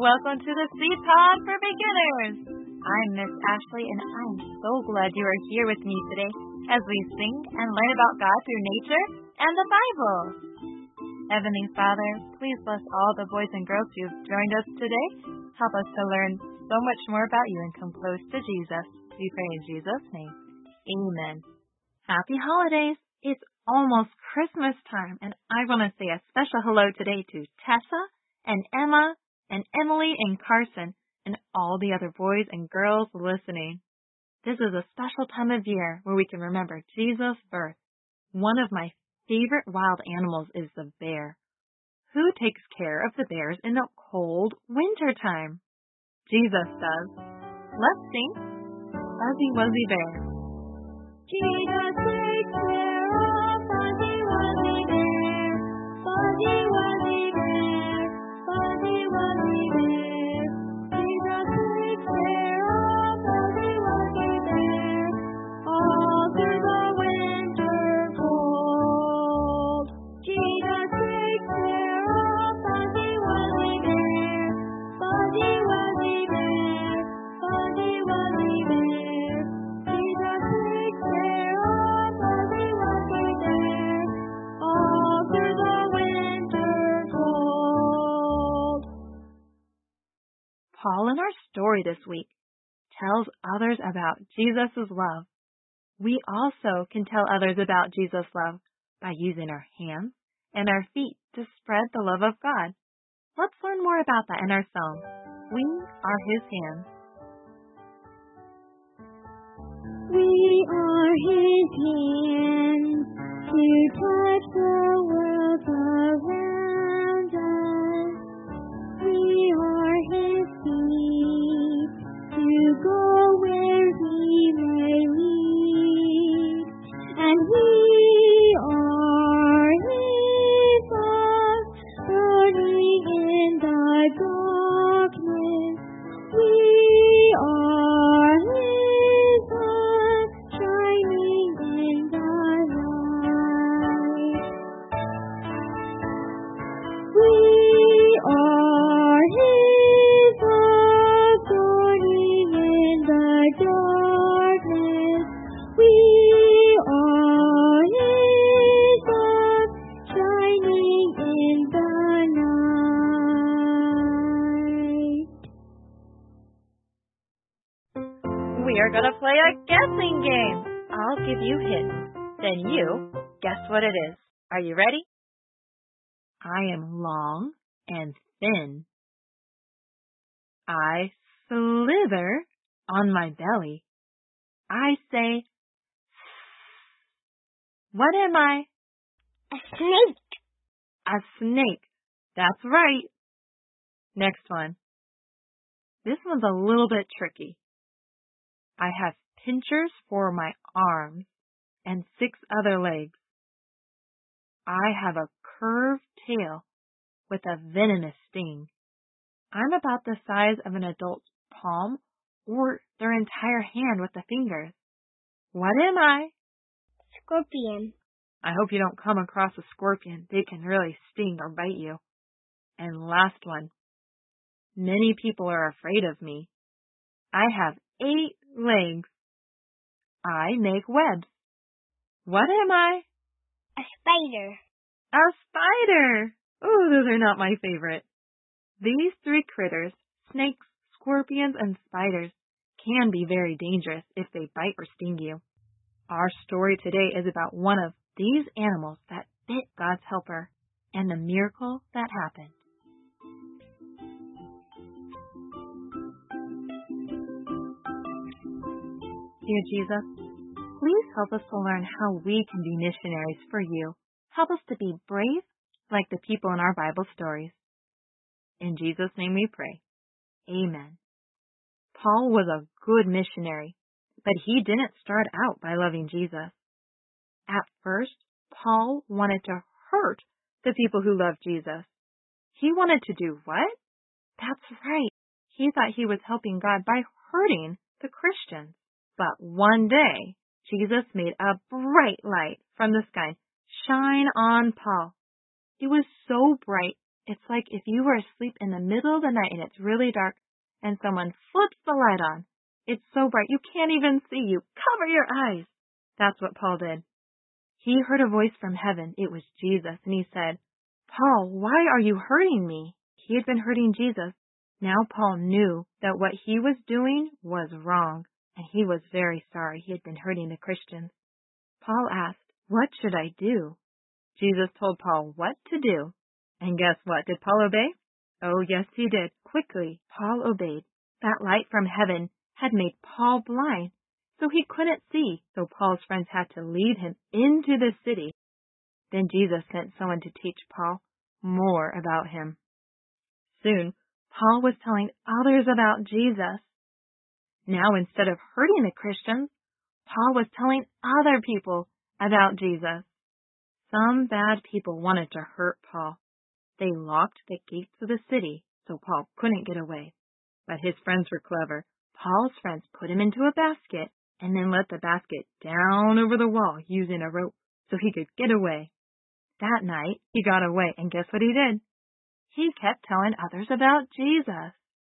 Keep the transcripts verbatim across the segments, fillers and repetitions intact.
welcome to the Seed Pod for Beginners. I'm Miss Ashley, and I'm so glad you are here with me today as we sing and learn about God through nature and the Bible. Heavenly Father, please bless all the boys and girls who have joined us today. Help us to learn so much more about you and come close to Jesus. We pray in Jesus' name. Amen. Happy holidays. It's almost Christmas time, and I want to say a special hello today to Tessa and Emma and Emily and Carson and all the other boys and girls listening. This is a special time of year where we can remember Jesus' birth. One of my favorite wild animals is the bear. Who takes care of the bears in the cold winter time? Jesus does. Let's sing Fuzzy Wuzzy Bear. Jesus takes care of Fuzzy Wuzzy Bear, Fuzzy Wuzzy Bear, Fuzzy Wuzzy Bear. Jesus takes care of Fuzzy Wuzzy Bear, all through the winter cold. Jesus takes care of Fuzzy Wuzzy Bear, Fuzzy Wuzzy Bear, Fuzzy Wuzzy Bear. Jesus takes care of Fuzzy Wuzzy Bear, all through the winter cold. Paul in our story this week tells others about Jesus' love. We also can tell others about Jesus' love by using our hands and our feet to spread the love of God. Let's learn more about that in our song, We Are His Hands. We are His hands to touch the world around us. We are His feet to go where He may lead. And we are His arms burning in the darkness. We are His arms shining in the light. We are His arms burning in the darkness. We are His arms shining in the night. We are going to play a guessing game. I'll give you hints. Then you guess what it is. Are you ready? I am long and thin. I slither on my belly. I say, what am I? A snake. A snake. That's right. Next one. This one's a little bit tricky. I have pinchers for my arms and six other legs. I have a curved tail with a venomous sting. I'm about the size of an adult's palm or their entire hand with the fingers. What am I? Scorpion. I hope you don't come across a scorpion. They can really sting or bite you. And last one. Many people are afraid of me. I have eight legs. I make webs. What am I? A spider. A spider! Oh, those are not my favorite. These three critters, snakes, scorpions, and spiders, can be very dangerous if they bite or sting you. Our story today is about one of these animals that bit God's helper and the miracle that happened. Dear Jesus, please help us to learn how we can be missionaries for you. Help us to be brave like the people in our Bible stories. In Jesus' name we pray. Amen. Paul was a good missionary, but he didn't start out by loving Jesus. At first, Paul wanted to hurt the people who loved Jesus. He wanted to do what? That's right. He thought he was helping God by hurting the Christians. But one day, Jesus made a bright light from the sky shine on Paul. It was so bright It's like if you were asleep in the middle of the night and it's really dark and someone flips the light on. It's so bright you can't even see. You cover your eyes. That's what Paul did. He heard a voice from heaven. It was Jesus, and he said, Paul, why are you hurting me? He had been hurting Jesus. Now Paul knew that what he was doing was wrong, and he was very sorry he had been hurting the Christians. Paul asked, what should I do? Jesus told Paul what to do. And guess what? Did Paul obey? Oh, yes, he did. Quickly, Paul obeyed. That light from heaven had made Paul blind, so he couldn't see. So Paul's friends had to lead him into the city. Then Jesus sent someone to teach Paul more about him. Soon, Paul was telling others about Jesus. Now, instead of hurting the Christians, Paul was telling other people about Jesus. Some bad people wanted to hurt Paul. They locked the gates of the city so Paul couldn't get away. But his friends were clever. Paul's friends put him into a basket and then let the basket down over the wall using a rope so he could get away. That night, he got away, and guess what he did? He kept telling others about Jesus.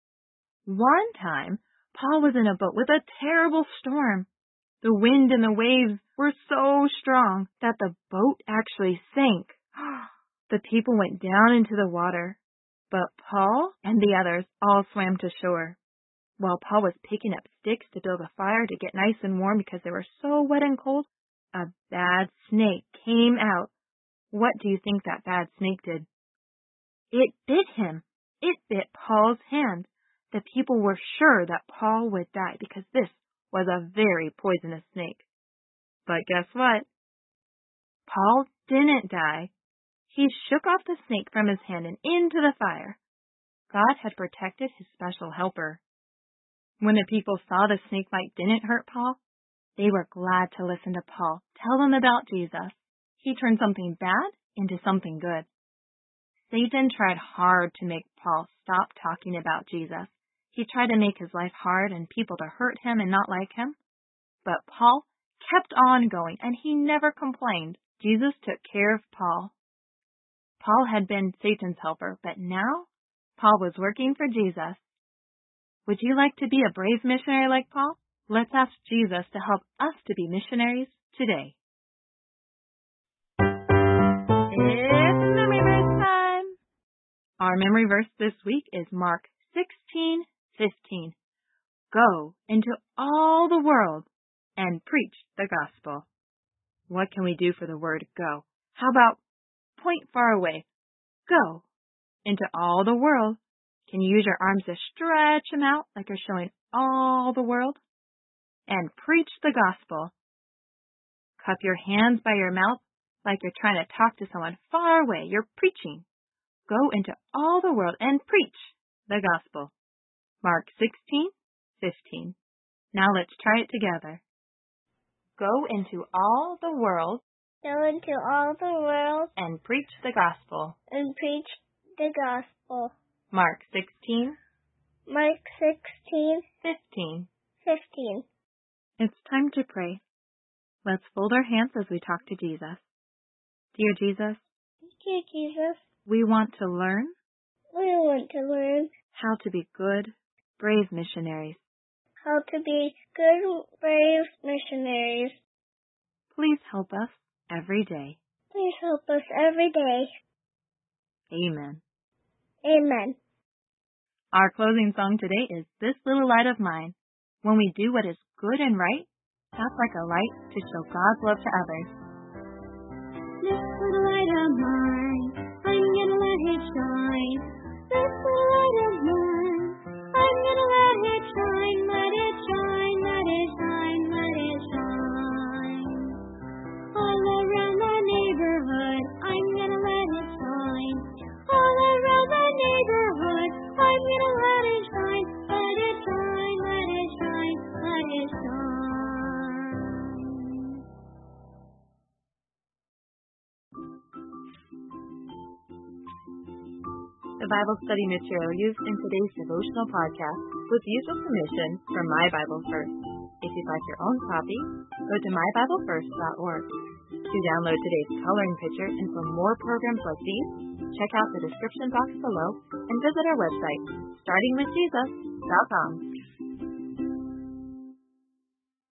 One time, Paul was in a boat with a terrible storm. The wind and the waves were so strong that the boat actually sank. The people went down into the water, but Paul and the others all swam to shore. While Paul was picking up sticks to build a fire to get nice and warm because they were so wet and cold, a bad snake came out. What do you think that bad snake did? It bit him. It bit Paul's hand. The people were sure that Paul would die because this was a very poisonous snake. But guess what? Paul didn't die. He shook off the snake from his hand and into the fire. God had protected his special helper. When the people saw the snake bite didn't hurt Paul, they were glad to listen to Paul tell them about Jesus. He turned something bad into something good. Satan tried hard to make Paul stop talking about Jesus. He tried to make his life hard and people to hurt him and not like him. But Paul kept on going, and he never complained. Jesus took care of Paul. Paul had been Satan's helper, but now Paul was working for Jesus. Would you like to be a brave missionary like Paul? Let's ask Jesus to help us to be missionaries today. It's memory verse time. Our memory verse this week is Mark sixteen fifteen. Go into all the world and preach the gospel. What can we do for the word go? How about point far away? Go into all the world. Can you use your arms to stretch them out like you're showing all the world? And preach the gospel. Cup your hands by your mouth like you're trying to talk to someone far away. You're preaching. Go into all the world and preach the gospel. Mark sixteen fifteen. Now let's try it together. Go into all the world. Go into all the world And preach the gospel. and preach the gospel. Mark sixteen Mark sixteen fifteen. fifteen. It's time to pray. Let's fold our hands as we talk to Jesus. Dear Jesus, Dear Jesus, we want to learn we want to learn how to be good, brave missionaries. how to be good, brave missionaries. Please help us every day. Please help us every day. Amen. Amen. Our closing song today is This Little Light of Mine. When we do what is good and right, that's like a light to show God's love to others. This little light of mine, I'm gonna let it shine. This little light of mine, I'm gonna let it shine, let it shine, let it shine, let it shine. All around my neighborhood, I'm gonna let it shine. All around my neighborhood, I'm gonna let it shine, let it shine, let it shine, let it shine. The Bible study material used in today's devotional podcast was used with permission from My Bible First. If you'd like your own copy, go to my bible first dot org. To download today's coloring picture and for more programs like these, check out the description box below and visit our website, starting with jesus dot com.